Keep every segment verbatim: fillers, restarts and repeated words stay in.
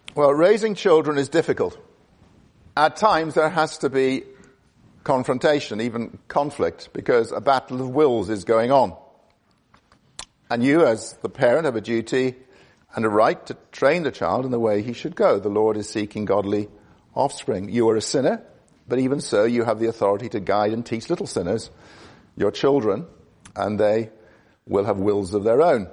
Well, raising children is difficult. At times there has to be confrontation, even conflict, because a battle of wills is going on. And you, as the parent, have a duty and a right to train the child in the way he should go. The Lord is seeking godly offspring. You are a sinner, but even so, you have the authority to guide and teach little sinners, your children, and they will have wills of their own.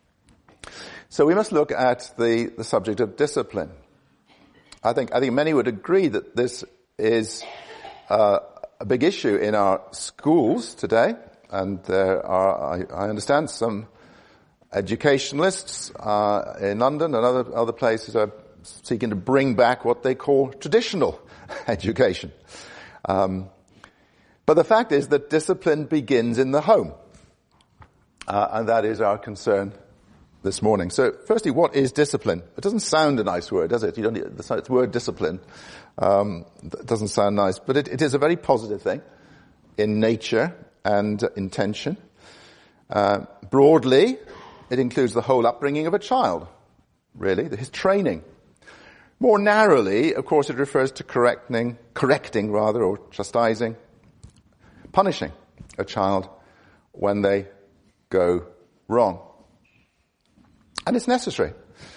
So we must look at the, the subject of discipline. I think, I think many would agree that this is uh, a big issue in our schools today, and there are, I, I understand, some educationalists uh, in London and other other places are seeking to bring back what they call traditional education. Um, but the fact is that discipline begins in the home, uh, and that is our concern this morning. So, firstly, what is discipline? It doesn't sound a nice word, does it? You don't need, the word discipline um, doesn't sound nice, but it, it is a very positive thing in nature and intention. Uh, broadly, it includes the whole upbringing of a child, really, his training. More narrowly, of course, it refers to correcting, correcting rather, or chastising, punishing a child when they go wrong. And it's necessary.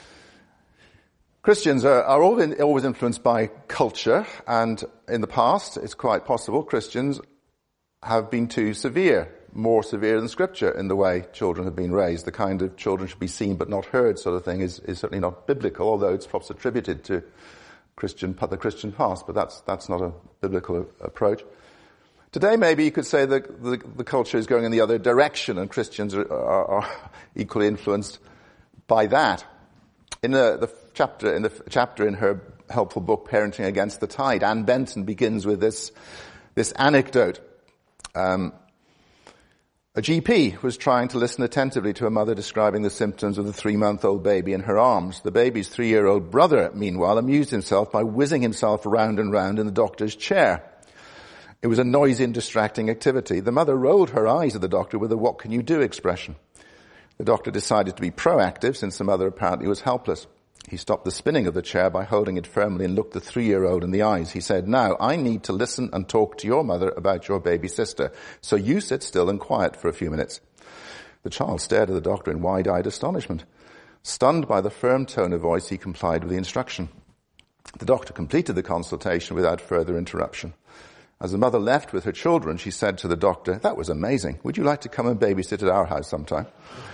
Christians are, are always influenced by culture, and in the past, it's quite possible Christians have been too severe, more severe than Scripture in the way children have been raised. The kind of children should be seen but not heard sort of thing is, is certainly not biblical, although it's perhaps attributed to Christian, the Christian past, but that's, that's not a biblical approach. Today, maybe you could say that the, the culture is going in the other direction, and Christians are, are, are equally influenced by that. In the, the chapter, in the chapter in her helpful book, Parenting Against the Tide, Anne Benton begins with this, this anecdote. Um, a G P was trying to listen attentively to a mother describing the symptoms of the three-month-old baby in her arms. The baby's three-year-old brother, meanwhile, amused himself by whizzing himself round and round in the doctor's chair. It was a noisy and distracting activity. The mother rolled her eyes at the doctor with a "what can you do" expression. The doctor decided to be proactive, since the mother apparently was helpless. He stopped the spinning of the chair by holding it firmly and looked the three-year-old in the eyes. He said, "Now, I need to listen and talk to your mother about your baby sister. So you sit still and quiet for a few minutes." The child stared at the doctor in wide-eyed astonishment. Stunned by the firm tone of voice, he complied with the instruction. The doctor completed the consultation without further interruption. As the mother left with her children, she said to the doctor, "That was amazing. Would you like to come and babysit at our house sometime?"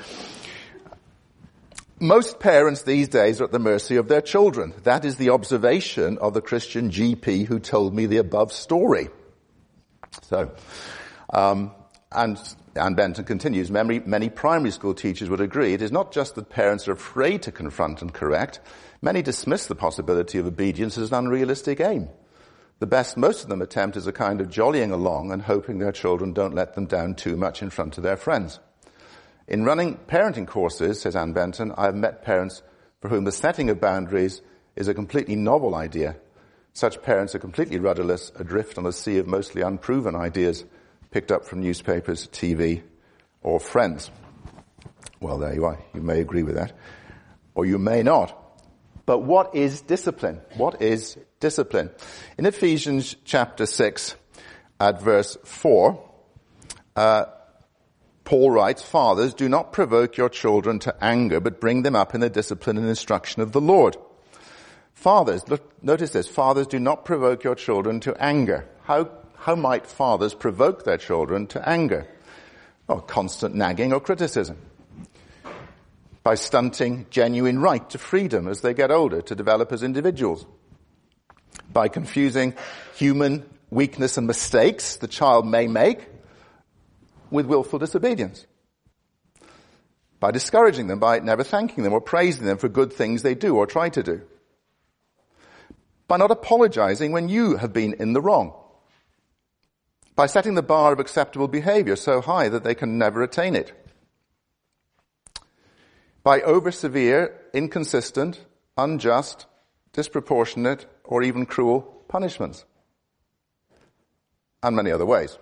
Most parents these days are at the mercy of their children. That is the observation of the Christian G P who told me the above story. So, um, and Anne Benton continues, many, many primary school teachers would agree it is not just that parents are afraid to confront and correct. Many dismiss the possibility of obedience as an unrealistic aim. The best most of them attempt is a kind of jollying along and hoping their children don't let them down too much in front of their friends. In running parenting courses, says Anne Benton, I have met parents for whom the setting of boundaries is a completely novel idea. Such parents are completely rudderless, adrift on a sea of mostly unproven ideas picked up from newspapers, T V, or friends. Well, there you are. You may agree with that, or you may not. But what is discipline? What is discipline? In Ephesians chapter six, at verse four, uh, Paul writes, "Fathers, do not provoke your children to anger, but bring them up in the discipline and instruction of the Lord." Fathers, look, notice this, fathers, do not provoke your children to anger. How, how might fathers provoke their children to anger? Well, constant nagging or criticism. By stunting genuine right to freedom as they get older, to develop as individuals. By confusing human weakness and mistakes the child may make with willful disobedience. By discouraging them, by never thanking them or praising them for good things they do or try to do. By not apologizing when you have been in the wrong. By setting the bar of acceptable behavior so high that they can never attain it. By over-severe, inconsistent, unjust, disproportionate, or even cruel punishments. And many other ways.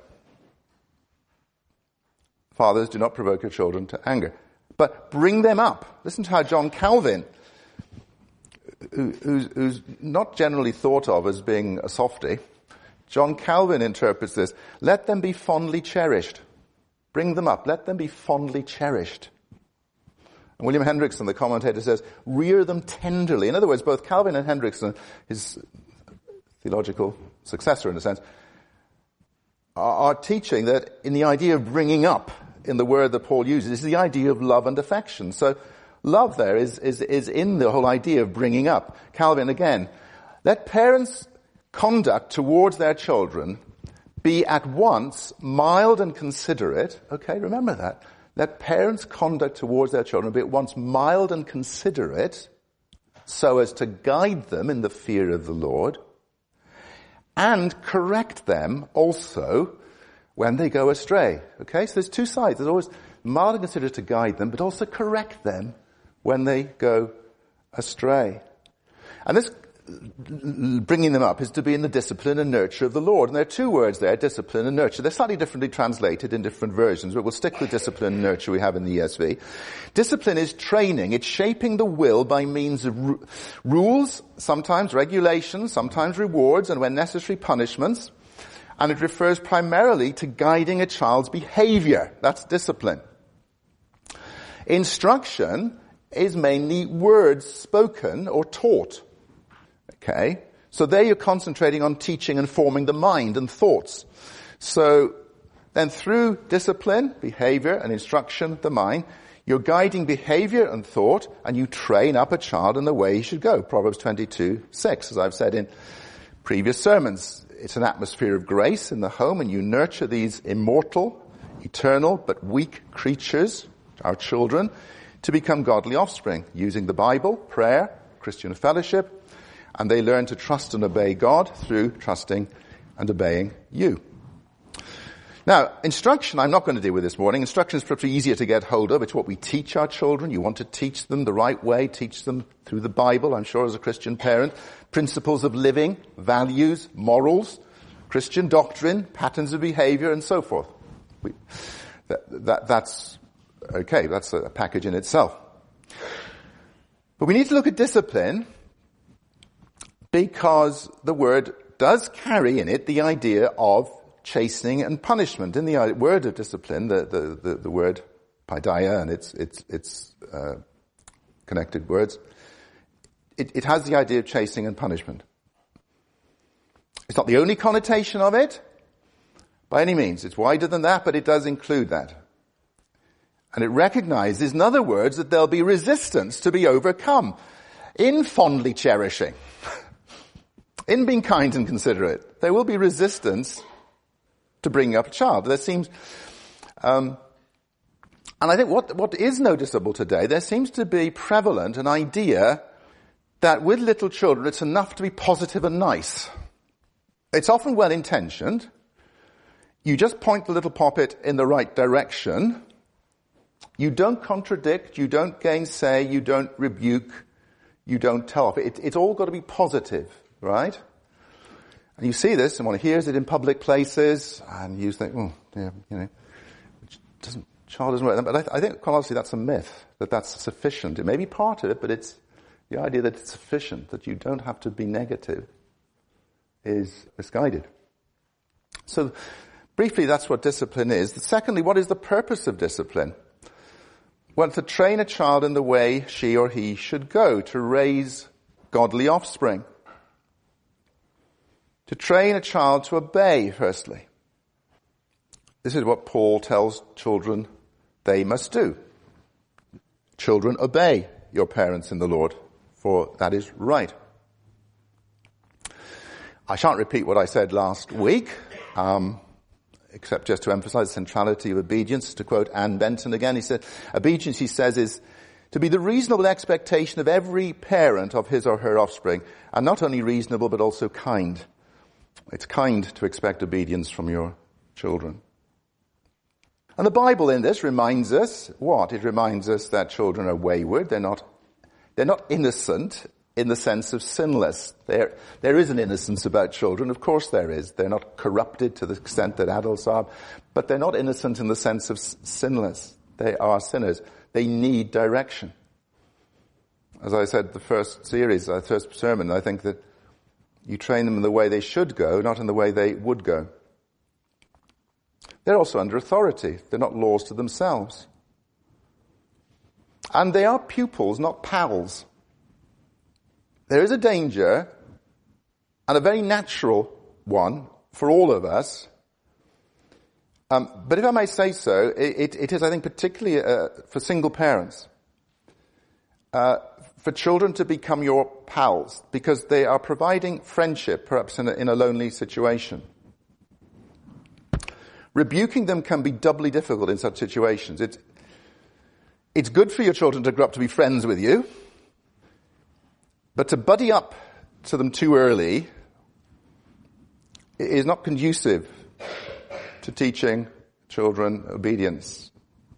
Fathers, do not provoke your children to anger, but bring them up. Listen to how John Calvin who, who's, who's not generally thought of as being a softy. John Calvin interprets this: let them be fondly cherished. Bring them up. Let them be fondly cherished. And William Hendrickson, the commentator, says, rear them tenderly. In other words, both Calvin and Hendrickson, his theological successor in a sense, are, are teaching that in the idea of bringing up, in the word that Paul uses, is the idea of love and affection. So love there is, is, is in the whole idea of bringing up. Calvin again, let parents' conduct towards their children be at once mild and considerate. Okay, remember that. Let parents' conduct towards their children be at once mild and considerate, so as to guide them in the fear of the Lord, and correct them also when they go astray. Okay, so there's two sides. There's always mild and considerate to guide them, but also correct them when they go astray. And this bringing them up is to be in the discipline and nurture of the Lord. And there are two words there, discipline and nurture. They're slightly differently translated in different versions, but we'll stick with discipline and nurture we have in the E S V. Discipline is training. It's shaping the will by means of ru- rules, sometimes regulations, sometimes rewards, and when necessary, punishments. And it refers primarily to guiding a child's behavior. That's discipline. Instruction is mainly words spoken or taught. Okay, so there you're concentrating on teaching and forming the mind and thoughts. So then through discipline, behavior, and instruction, the mind, you're guiding behavior and thought, and you train up a child in the way he should go. Proverbs twenty-two six, as I've said in previous sermons. It's an atmosphere of grace in the home, and you nurture these immortal, eternal, but weak creatures, our children, to become godly offspring, using the Bible, prayer, Christian fellowship, and they learn to trust and obey God through trusting and obeying you. Now, instruction I'm not going to deal with this morning. Instruction is pretty easier to get hold of. It's what we teach our children. You want to teach them the right way, teach them through the Bible, I'm sure as a Christian parent, principles of living, values, morals, Christian doctrine, patterns of behavior, and so forth. We, that, that, that's okay, that's a package in itself. But we need to look at discipline, because the word does carry in it the idea of chastening and punishment. In the word of discipline, the, the, the, the word paideia and its, its, its, uh, connected words, it, it has the idea of chastening and punishment. It's not the only connotation of it, by any means. It's wider than that, but it does include that. And it recognizes, in other words, that there'll be resistance to be overcome in fondly cherishing. In being kind and considerate, there will be resistance to bringing up a child. There seems, um, and I think what, what is noticeable today, there seems to be prevalent an idea that with little children it's enough to be positive and nice. It's often well-intentioned. You just point the little poppet in the right direction. You don't contradict, you don't gainsay, you don't rebuke, you don't tell off. It, it's all got to be positive. Right? And you see this, and one hears it in public places, and you think, oh, yeah, you know, doesn't, child doesn't work. But I, th- I think, quite honestly, that's a myth, that that's sufficient. It may be part of it, but it's the idea that it's sufficient, that you don't have to be negative, is misguided. So, briefly, that's what discipline is. Secondly, what is the purpose of discipline? Well, to train a child in the way she or he should go, to raise godly offspring. To train a child to obey, firstly. This is what Paul tells children they must do. Children, obey your parents in the Lord, for that is right. I shan't repeat what I said last week, um, except just to emphasize the centrality of obedience. To quote Anne Benton again, he said, obedience, he says, is to be the reasonable expectation of every parent of his or her offspring, and not only reasonable, but also kind. It's kind to expect obedience from your children. And the Bible in this reminds us what? It reminds us that children are wayward. They're not, they're not innocent in the sense of sinless. There, there is an innocence about children. Of course there is. They're not corrupted to the extent that adults are, but they're not innocent in the sense of sinless. They are sinners. They need direction. As I said, the first series, the first sermon, I think that you train them in the way they should go, not in the way they would go. They're also under authority. They're not laws to themselves. And they are pupils, not pals. There is a danger, and a very natural one, for all of us. Um, but if I may say so, it, it is, I think, particularly uh, for single parents, uh, for children to become your pals, because they are providing friendship, perhaps in a, in a lonely situation. Rebuking them can be doubly difficult in such situations. It's, it's good for your children to grow up to be friends with you, but to buddy up to them too early is not conducive to teaching children obedience.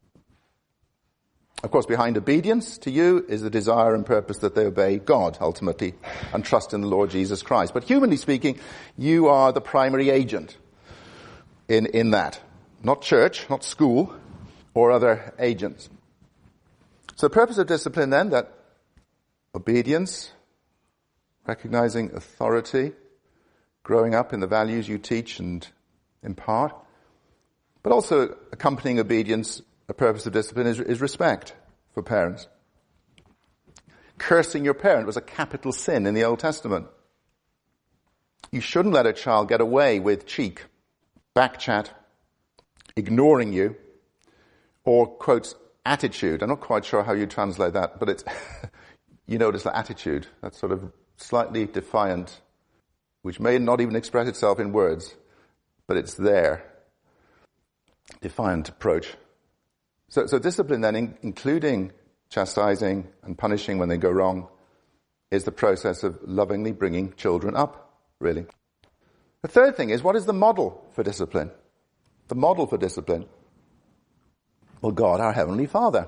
Of course, behind obedience to you is the desire and purpose that they obey God, ultimately, and trust in the Lord Jesus Christ. But humanly speaking, you are the primary agent in, in that. Not church, not school, or other agents. So the purpose of discipline then, that obedience, recognizing authority, growing up in the values you teach and impart, but also accompanying obedience, the purpose of discipline is, is respect for parents. Cursing your parent was a capital sin in the Old Testament. You shouldn't let a child get away with cheek, backchat, ignoring you, or, quotes, attitude. I'm not quite sure how you translate that, but it's, you notice the attitude, that sort of slightly defiant, which may not even express itself in words, but it's there. Defiant approach. So, so discipline then, in, including chastising and punishing when they go wrong, is the process of lovingly bringing children up, really. The third thing is, what is the model for discipline? The model for discipline. Well, God, our Heavenly Father.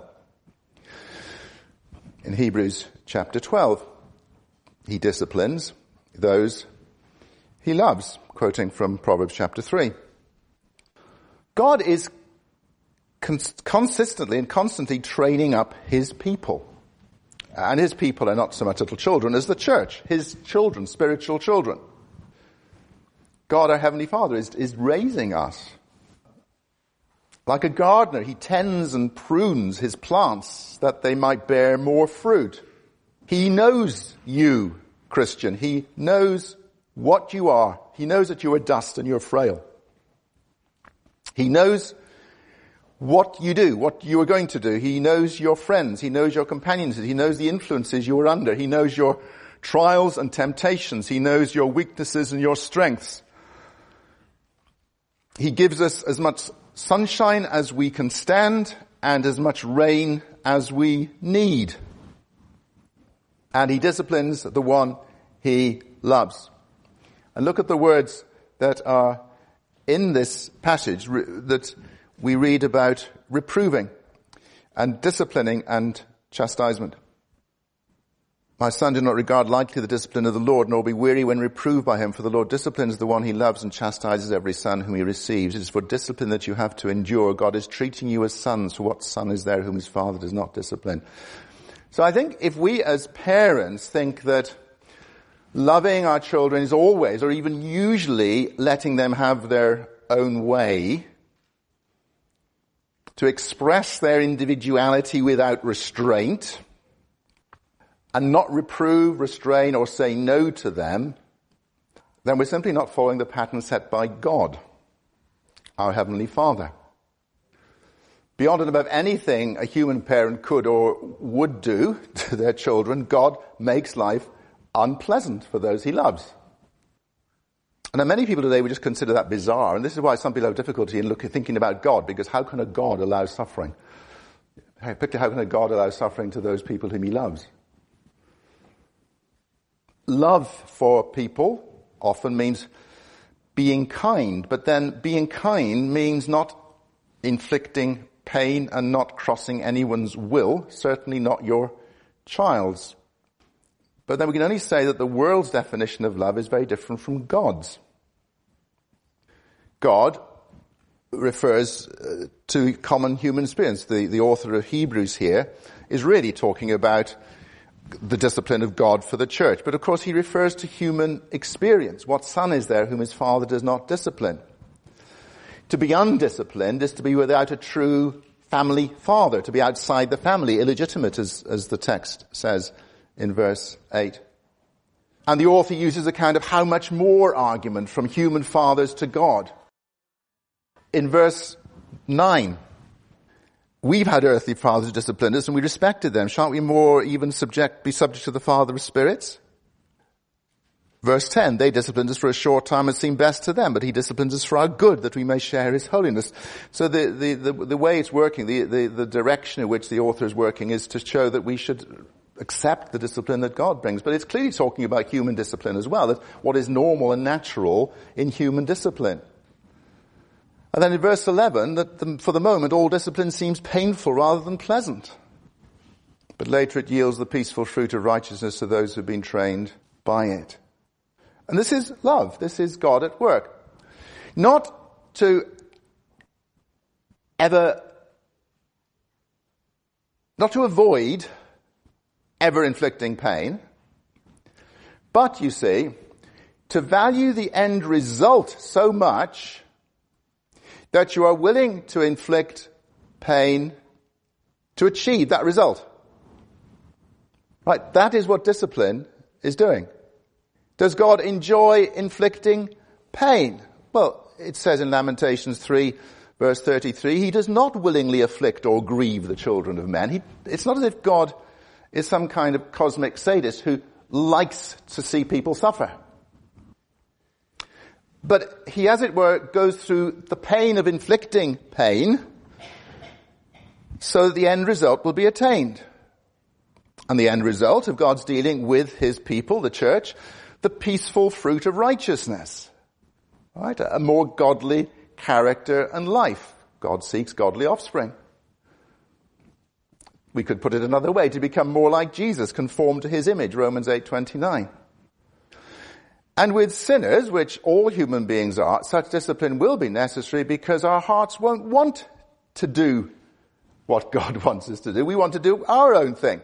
In Hebrews chapter twelve, He disciplines those He loves, quoting from Proverbs chapter three. God is cons- consistently and constantly training up His people. And His people are not so much little children as the church, His children, spiritual children. God, our Heavenly Father, is, is raising us. Like a gardener, He tends and prunes His plants that they might bear more fruit. He knows you, Christian. He knows what you are. He knows that you are dust and you're frail. He knows what you do, what you are going to do. He knows your friends. He knows your companions. He knows the influences you are under. He knows your trials and temptations. He knows your weaknesses and your strengths. He gives us as much sunshine as we can stand and as much rain as we need. And He disciplines the one He loves. And look at the words that are in this passage re- that we read about reproving and disciplining and chastisement. My son, do not regard lightly the discipline of the Lord, nor be weary when reproved by Him, for the Lord disciplines the one He loves and chastises every son whom He receives. It is for discipline that you have to endure. God is treating you as sons, for what son is there whom his father does not discipline? So I think if we as parents think that loving our children is always, or even usually, letting them have their own way, to express their individuality without restraint, and not reprove, restrain, or say no to them, then we're simply not following the pattern set by God, our Heavenly Father. Beyond and above anything a human parent could or would do to their children, God makes life unpleasant for those He loves. And now many people today would just consider that bizarre, and this is why some people have difficulty in looking, thinking about God, because how can a God allow suffering? Particularly, how can a God allow suffering to those people whom He loves? Love for people often means being kind, but then being kind means not inflicting pain and not crossing anyone's will, certainly not your child's. But then we can only say that the world's definition of love is very different from God's. God refers uh, to common human experience. The, the author of Hebrews here is really talking about the discipline of God for the church. But of course he refers to human experience. What son is there whom his father does not discipline? To be undisciplined is to be without a true family father, to be outside the family, illegitimate as, as the text says in verse eight. And the author uses a kind of how much more argument from human fathers to God. In verse nine, we've had earthly fathers who disciplined us and we respected them. Shan't we more even subject, be subject to the Father of spirits? Verse ten, they disciplined us for a short time and seemed best to them, but he disciplines us for our good, that we may share his holiness. So the, the, the, the way it's working, the, the, the direction in which the author is working is to show that we should accept the discipline that God brings. But it's clearly talking about human discipline as well, that what is normal and natural in human discipline. And then in verse eleven, that the, for the moment all discipline seems painful rather than pleasant. But later it yields the peaceful fruit of righteousness to those who have been trained by it. And this is love. This is God at work. Not to ever, not to avoid ever inflicting pain, but you see, to value the end result so much that you are willing to inflict pain to achieve that result. Right? That is what discipline is doing. Does God enjoy inflicting pain? Well, it says in Lamentations three, verse thirty-three, he does not willingly afflict or grieve the children of men. He, it's not as if God is some kind of cosmic sadist who likes to see people suffer. But he, as it were, goes through the pain of inflicting pain so that the end result will be attained. And the end result of God's dealing with his people, the church, the peaceful fruit of righteousness. Right? A more godly character and life. God seeks godly offspring. We could put it another way, to become more like Jesus, conformed to his image, Romans eight twenty-nine. And with sinners, which all human beings are, such discipline will be necessary because our hearts won't want to do what God wants us to do. We want to do our own thing.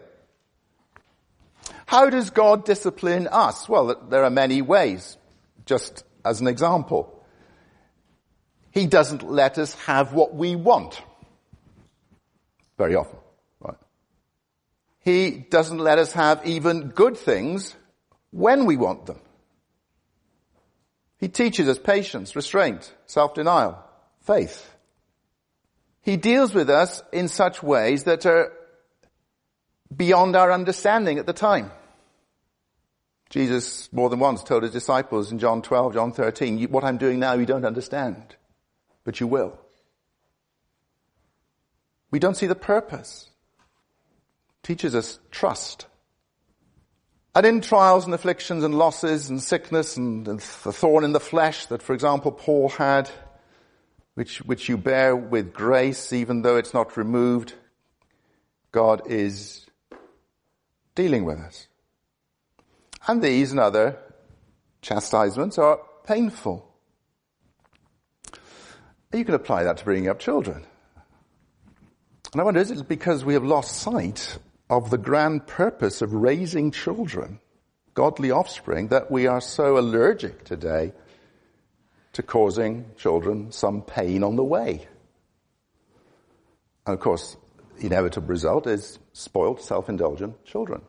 How does God discipline us? Well, there are many ways. Just as an example, he doesn't let us have what we want very often. Right? He doesn't let us have even good things when we want them. He teaches us patience, restraint, self-denial, faith. He deals with us in such ways that are beyond our understanding at the time. Jesus more than once told his disciples in John twelve, John thirteen, what I'm doing now you don't understand, but you will. We don't see the purpose. Teaches us trust. And in trials and afflictions and losses and sickness and the thorn in the flesh that, for example, Paul had, which, which you bear with grace even though it's not removed, God is dealing with us. And these and other chastisements are painful. You can apply that to bringing up children. And I wonder, is it because we have lost sight of the grand purpose of raising children, godly offspring, that we are so allergic today to causing children some pain on the way? And of course, the inevitable result is spoiled, self-indulgent children.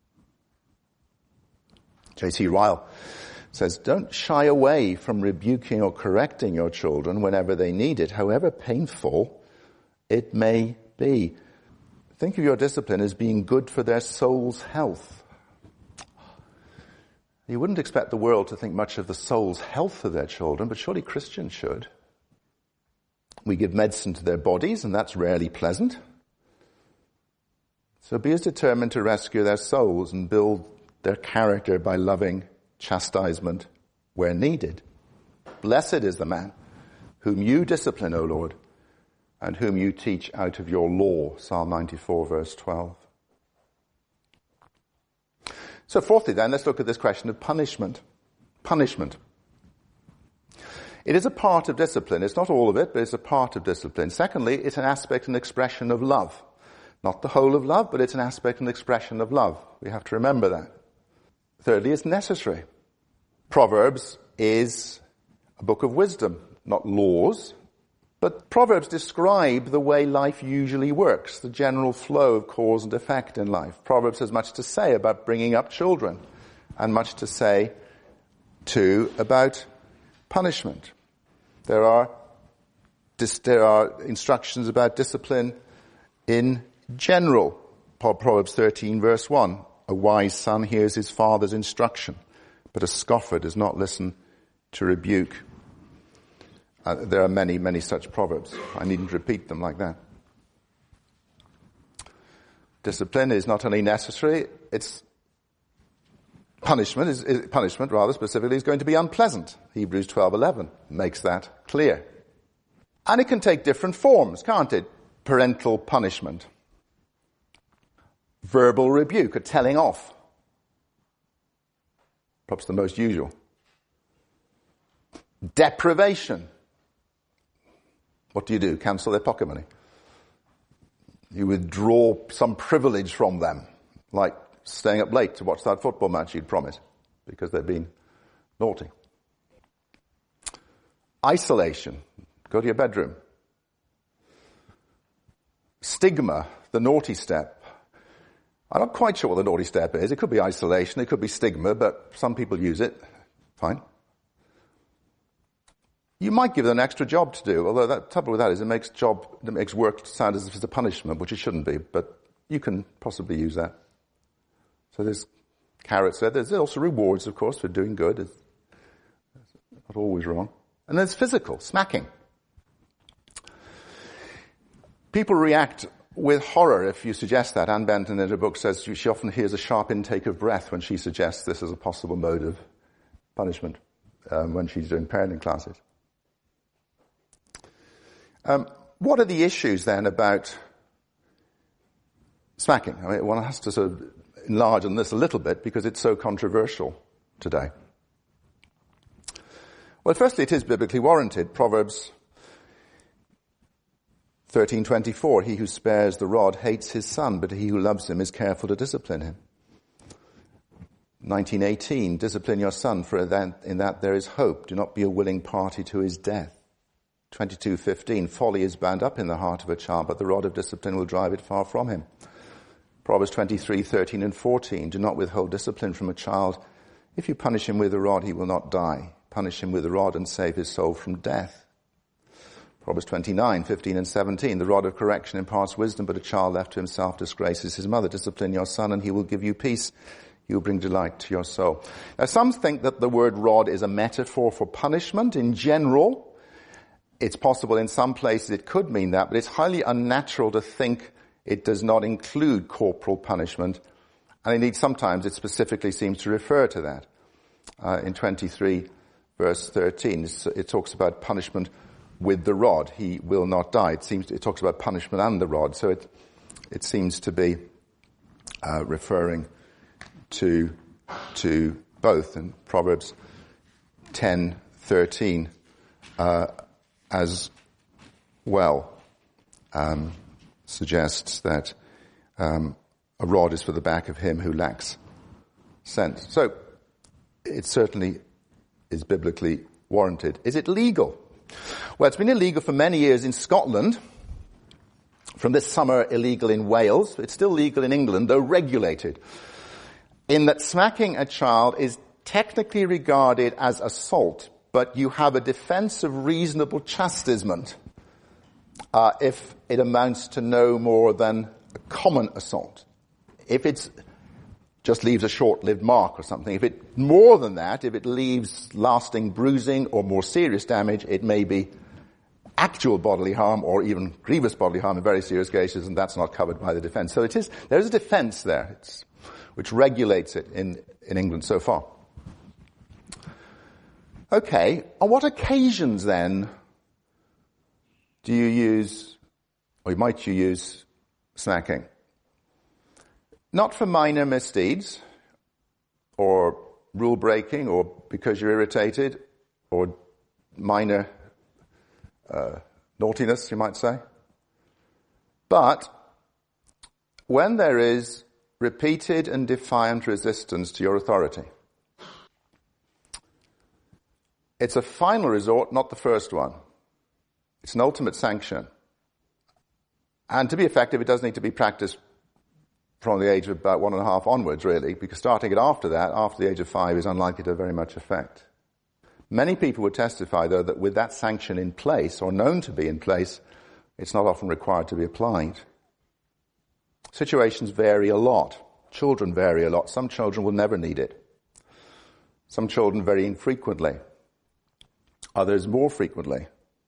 J C Ryle says, don't shy away from rebuking or correcting your children whenever they need it, however painful it may be. Think of your discipline as being good for their soul's health. You wouldn't expect the world to think much of the soul's health of their children, but surely Christians should. We give medicine to their bodies, and that's rarely pleasant. So be as determined to rescue their souls and build their character by loving chastisement where needed. Blessed is the man whom you discipline, O Lord, and whom you teach out of your law. Psalm ninety-four, verse twelve. So fourthly then, let's look at this question of punishment. Punishment. It is a part of discipline. It's not all of it, but it's a part of discipline. Secondly, it's an aspect and expression of love. Not the whole of love, but it's an aspect and expression of love. We have to remember that. Thirdly, it's necessary. Proverbs is a book of wisdom, not laws. But Proverbs describe the way life usually works, the general flow of cause and effect in life. Proverbs has much to say about bringing up children, and much to say, too, about punishment. There are, there are instructions about discipline in general. Proverbs thirteen, verse one. A wise son hears his father's instruction, but a scoffer does not listen to rebuke. Uh, there are many, many such proverbs. I needn't repeat them like that. Discipline is not only necessary, it's punishment, is, is, punishment rather specifically, is going to be unpleasant. Hebrews twelve eleven makes that clear. And it can take different forms, can't it? Parental punishment. Verbal rebuke, a telling off. Perhaps the most usual. Deprivation. What do you do? Cancel their pocket money. You withdraw some privilege from them, like staying up late to watch that football match you'd promised, because they've been naughty. Isolation. Go to your bedroom. Stigma, the naughty step. I'm not quite sure what the naughty step is. It could be isolation, it could be stigma, but some people use it. Fine. You might give them an extra job to do, although the trouble with that is it makes job, it makes work sound as if it's a punishment, which it shouldn't be, but you can possibly use that. So there's carrots there. There's also rewards, of course, for doing good. It's not always wrong. And there's physical, smacking. People react with horror if you suggest that. Anne Benton in her book says she often hears a sharp intake of breath when she suggests this as a possible mode of punishment um, when she's doing parenting classes. Um, what are the issues then about smacking? I mean, one has to sort of enlarge on this a little bit because it's so controversial today. Well, firstly, it is biblically warranted. Proverbs thirteen twenty-four, he who spares the rod hates his son, but he who loves him is careful to discipline him. nineteen eighteen, discipline your son, for in that there is hope. Do not be a willing party to his death. twenty-two fifteen, folly is bound up in the heart of a child, but the rod of discipline will drive it far from him. Proverbs twenty-three thirteen and fourteen, do not withhold discipline from a child. If you punish him with a rod, he will not die. Punish him with a rod and save his soul from death. Proverbs twenty-nine fifteen and seventeen, the rod of correction imparts wisdom, but a child left to himself disgraces his mother. Discipline your son and he will give you peace. He will bring delight to your soul. Now, some think that the word rod is a metaphor for punishment in general. It's possible in some places it could mean that, but it's highly unnatural to think it does not include corporal punishment. And indeed, sometimes it specifically seems to refer to that. Uh, in twenty-three, verse thirteen, it talks about punishment with the rod. He will not die. It seems it talks about punishment and the rod. So it it seems to be uh, referring to to both. And Proverbs ten thirteen uh, as well um, suggests that um, a rod is for the back of him who lacks sense. So it certainly is biblically warranted. Is it legal? Well, it's been illegal for many years in Scotland. From this summer, illegal in Wales. It's still legal in England, though regulated. In that smacking a child is technically regarded as assault, but you have a defense of reasonable chastisement uh, if it amounts to no more than a common assault. If it's just leaves a short-lived mark or something, if it more than that, if it leaves lasting bruising or more serious damage, it may be actual bodily harm or even grievous bodily harm in very serious cases, and that's not covered by the defense. So it is, there is a defense there, it's, which regulates it in, in England so far. Okay, on what occasions then do you use, or might you use smacking? Not for minor misdeeds, or rule breaking, or because you're irritated, or minor uh, naughtiness, you might say. But when there is repeated and defiant resistance to your authority. It's a final resort, not the first one. It's an ultimate sanction. And to be effective, it does need to be practiced from the age of about one and a half onwards, really, because starting it after that, after the age of five, is unlikely to have very much effect. Many people would testify, though, that with that sanction in place, or known to be in place, it's not often required to be applied. Situations vary a lot. Children vary a lot. Some children will never need it. Some children very infrequently. Others more frequently.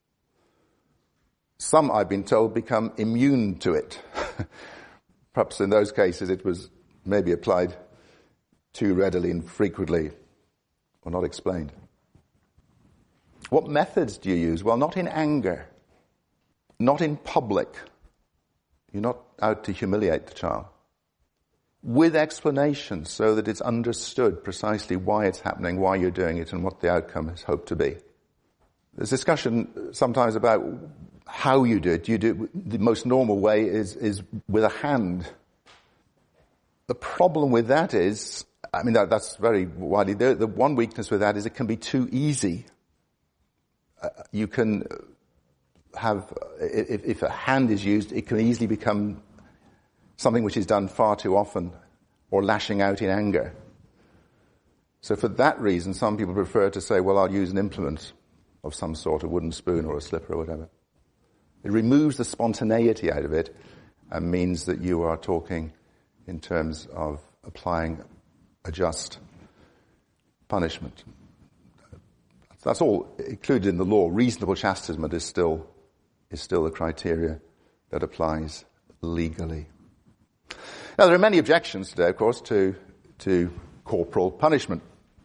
Some, I've been told, become immune to it. Perhaps in those cases it was maybe applied too readily and frequently, or not explained. What methods do you use? Well, not in anger. Not in public. You're not out to humiliate the child. With explanations so that it's understood precisely why it's happening, why you're doing it, and what the outcome is hoped to be. There's discussion sometimes about how you do it. You do it, the most normal way is, is with a hand. The problem with that is, I mean, that, that's very widely, the, the one weakness with that is it can be too easy. Uh, you can have, if, if a hand is used, it can easily become something which is done far too often, or lashing out in anger. So for that reason, some people prefer to say, well, I'll use an implement of some sort, a wooden spoon or a slipper or whatever. It removes the spontaneity out of it and means that you are talking in terms of applying a just punishment. That's all included in the law. Reasonable chastisement is still is still a criteria that applies legally. Now, there are many objections today, of course, to to corporal punishment.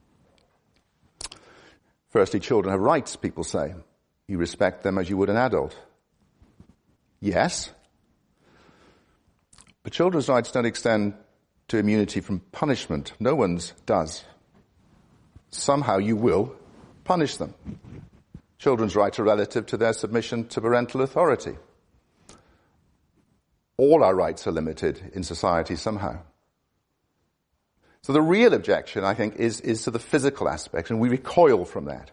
Firstly, children have rights, people say. You respect them as you would an adult. Yes. But children's rights don't extend to immunity from punishment. No one's does. Somehow you will punish them. Children's rights are relative to their submission to parental authority. All our rights are limited in society somehow. So the real objection, I think, is, is to the physical aspect, and we recoil from that.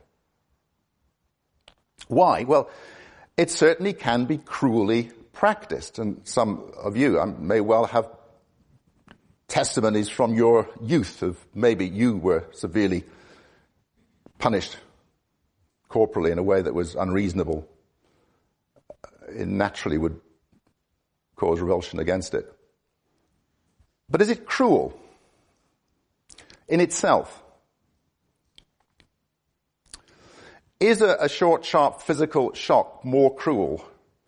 Why? Well, it certainly can be cruelly practiced, and some of you may well have testimonies from your youth of maybe you were severely punished corporally in a way that was unreasonable. It naturally would cause revulsion against it. But is it cruel in itself? Is a, a short, sharp physical shock more cruel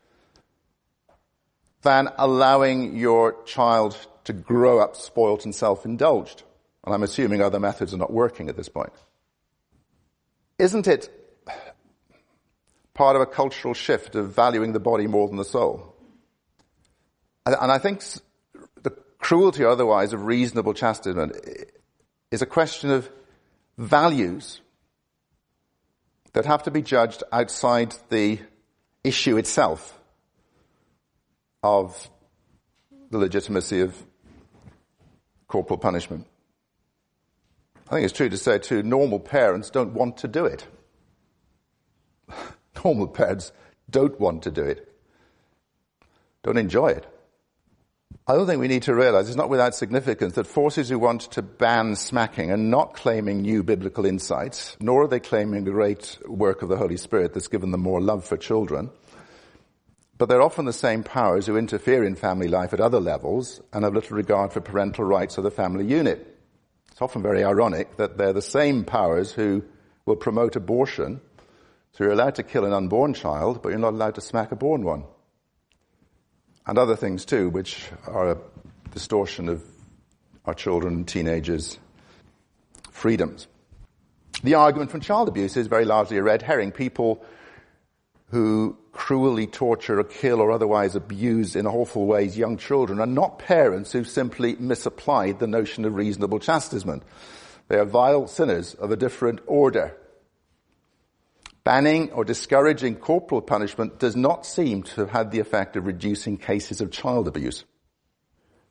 than allowing your child to grow up spoilt and self-indulged? And I'm assuming other methods are not working at this point. Isn't it part of a cultural shift of valuing the body more than the soul? And I think the cruelty or otherwise of reasonable chastisement is a question of values that have to be judged outside the issue itself of the legitimacy of corporal punishment. I think it's true to say, too, normal parents don't want to do it. Normal parents don't want to do it. Don't enjoy it. I don't think we need to realize, it's not without significance, that forces who want to ban smacking are not claiming new biblical insights, nor are they claiming the great work of the Holy Spirit that's given them more love for children. But they're often the same powers who interfere in family life at other levels and have little regard for parental rights of the family unit. It's often very ironic that they're the same powers who will promote abortion. So you're allowed to kill an unborn child, but you're not allowed to smack a born one. And other things too, which are a distortion of our children and teenagers' freedoms. The argument from child abuse is very largely a red herring. People who cruelly torture or kill or otherwise abuse in awful ways young children are not parents who simply misapplied the notion of reasonable chastisement. They are vile sinners of a different order. Banning or discouraging corporal punishment does not seem to have had the effect of reducing cases of child abuse.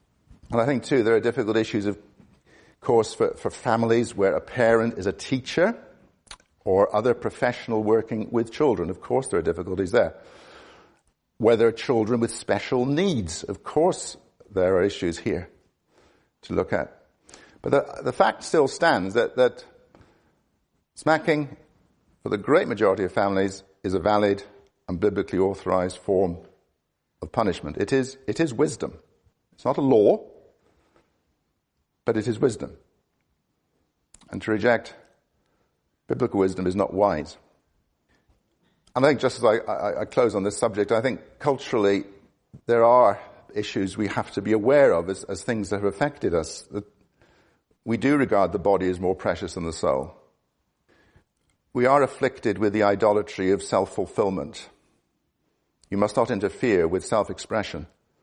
And I think too there are difficult issues of course for, for families where a parent is a teacher or other professional working with children. Of course there are difficulties there. Whether children with special needs, of course there are issues here to look at. But the, the fact still stands that, that smacking, for the great majority of families, is a valid and biblically authorized form of punishment. It is, it is wisdom. It's not a law, but it is wisdom. And to reject biblical wisdom is not wise. And I think just as I, I, I close on this subject, I think culturally there are issues we have to be aware of as, as things that have affected us. That we do regard the body as more precious than the soul. We are afflicted with the idolatry of self-fulfillment. You must not interfere with self-expression,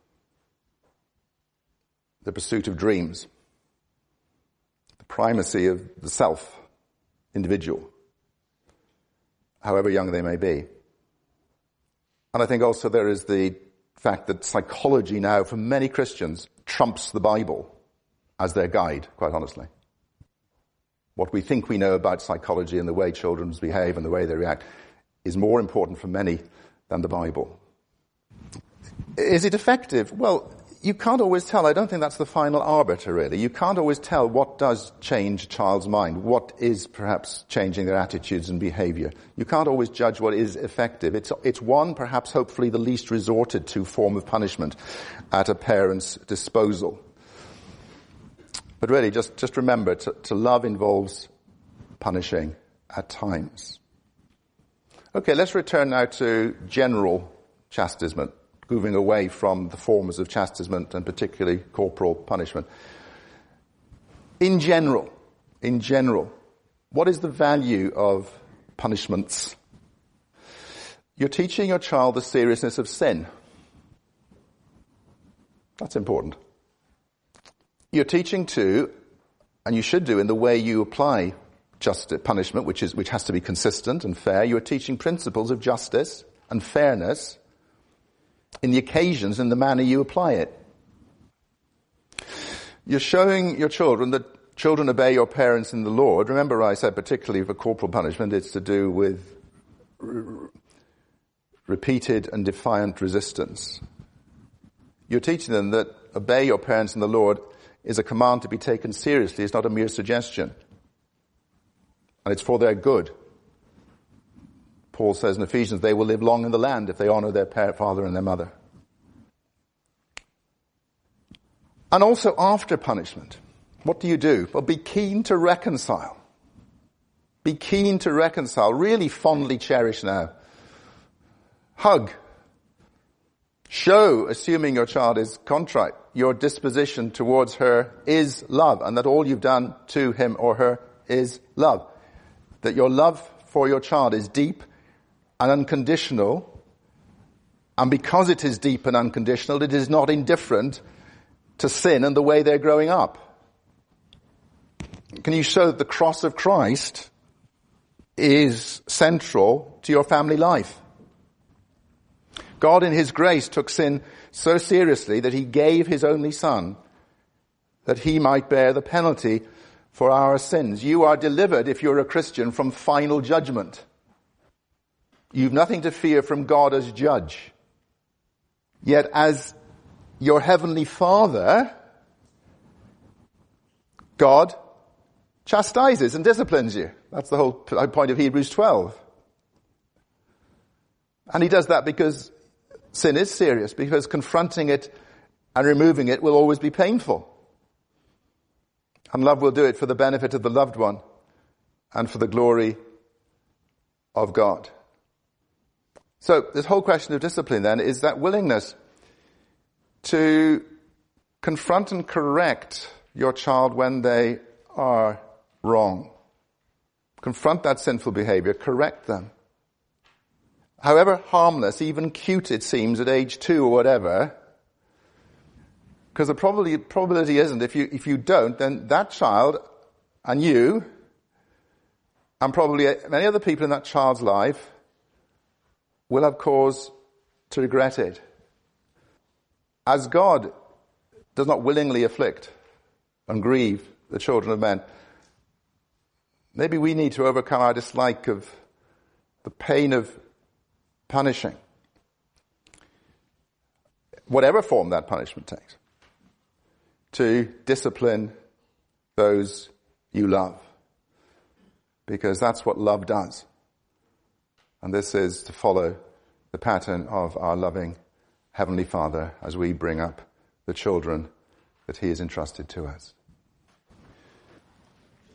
the pursuit of dreams, the primacy of the self, individual, however young they may be. And I think also there is the fact that psychology now, for many Christians, trumps the Bible as their guide, quite honestly. What we think we know about psychology and the way children behave and the way they react is more important for many than the Bible. Is it effective? Well, you can't always tell. I don't think that's the final arbiter, really. You can't always tell what does change a child's mind, what is perhaps changing their attitudes and behavior. You can't always judge what is effective. It's, it's one, perhaps hopefully the least resorted to form of punishment at a parent's disposal. But really, just, just remember, to, to love involves punishing at times. Okay, let's return now to general chastisement, moving away from the forms of chastisement and particularly corporal punishment. In general, in general, what is the value of punishments? You're teaching your child the seriousness of sin. That's important. You're teaching too, and you should do in the way you apply justice, punishment, which is which has to be consistent and fair. You're teaching principles of justice and fairness in the occasions and the manner you apply it. You're showing your children that children obey your parents in the Lord. Remember I said particularly for corporal punishment, it's to do with r- repeated and defiant resistance. You're teaching them that obey your parents in the Lord is a command to be taken seriously. It's not a mere suggestion. And it's for their good. Paul says in Ephesians, they will live long in the land if they honor their parent, father and their mother. And also after punishment, what do you do? Well, be keen to reconcile. Be keen to reconcile. Really fondly cherish now. Hug. Show, assuming your child is contrite, your disposition towards her is love, and that all you've done to him or her is love. That your love for your child is deep and unconditional, and because it is deep and unconditional, it is not indifferent to sin and the way they're growing up. Can you show that the cross of Christ is central to your family life? God in his grace took sin so seriously that he gave his only son that he might bear the penalty for our sins. You are delivered, if you're a Christian, from final judgment. You've nothing to fear from God as judge. Yet as your heavenly Father, God chastises and disciplines you. That's the whole point of Hebrews twelve. And he does that because sin is serious, because confronting it and removing it will always be painful. And love will do it for the benefit of the loved one and for the glory of God. So this whole question of discipline then is that willingness to confront and correct your child when they are wrong. Confront that sinful behavior, correct them. However harmless, even cute it seems at age two or whatever, because the probability, probability isn't, if you, if you don't, then that child and you and probably many other people in that child's life will have cause to regret it. As God does not willingly afflict and grieve the children of men. Maybe we need to overcome our dislike of the pain of punishing, whatever form that punishment takes, to discipline those you love, because that's what love does. And this is to follow the pattern of our loving Heavenly Father as we bring up the children that He has entrusted to us.